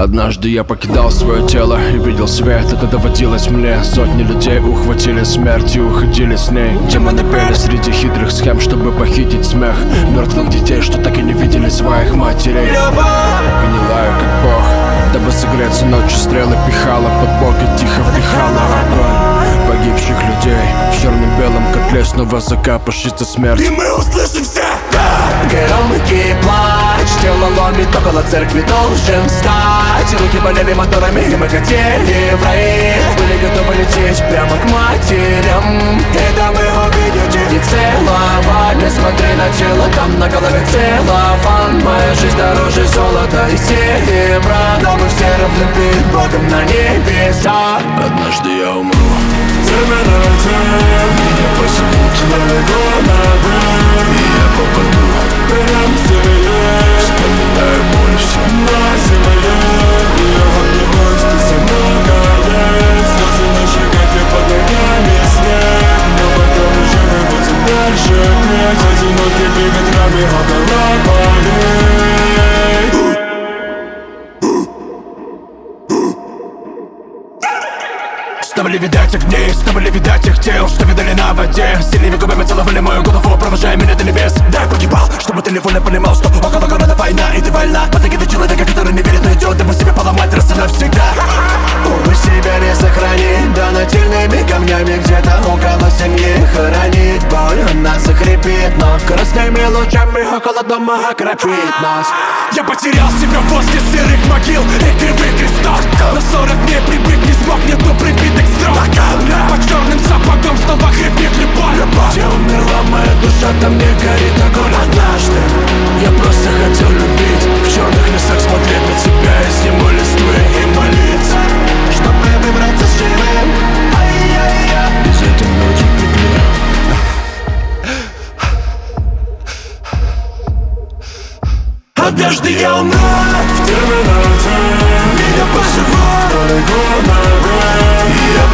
Однажды я покидал свое тело и видел свет. Это доводилось мне. Сотни людей ухватили смерть и уходили с ней. Демоны пели среди хитрых схем, чтобы похитить смех мертвых детей, что так и не видели своих матерей. Гнилаю как бог, дабы согреться ночью, стрелы пихала под бок и тихо вдыхала огонь погибших людей. В черно-белом котле снова закапошится смерть. И мы услышим все. Громкий плач, тело ломит, около церкви должен встать. Руки болели моторами, и мы хотели в рай. Были готовы лететь прямо к матерям. И там их увидеть и целовать. Не смотри на тело, там на голове целлофан. Моя жизнь дороже золота и серебра, но мы все равны перед Богом на небесах. Однажды я умру, Меня позовут далеко наверх, и я попаду прям в земле. Вспоминаю боль все На земле я обнимусь, ты все много лет. Слезы на щеках и под ногами снег. Но потом уже мы будем дальше петь. Одинокими ветрами около полей. Снова ли видать огней, снова ли видать их тел, что видали на воде. Сильными губами целовали мою голову, провожая меня до небес. Да, я погибал, чтобы ты невольно понимал, что около города война, и ты вольна. Позади человека, который не верит, но идет, дабы себя поломать раз и навсегда. Увы, себя не сохранить, да нательными камнями где-то около семьи хоронить боль. Она захрипит, но красными лучами около дома окропит нас. Я потерял себя возле серых могил и кривых крестов. На 40 дней прибыть не смог, нету прибитых строк. По черным сапогам снова хрипит любовь. Где умерла моя душа, там не горит огонь. Однажды я просто хотел любить, в черных лесах смотреть на тебя из зимы листвы и молиться, чтобы выбраться живым. Ай-яй-яй. из этой мертвой петли. Однажды я умру В терминате меня позовут далеко наверх. и я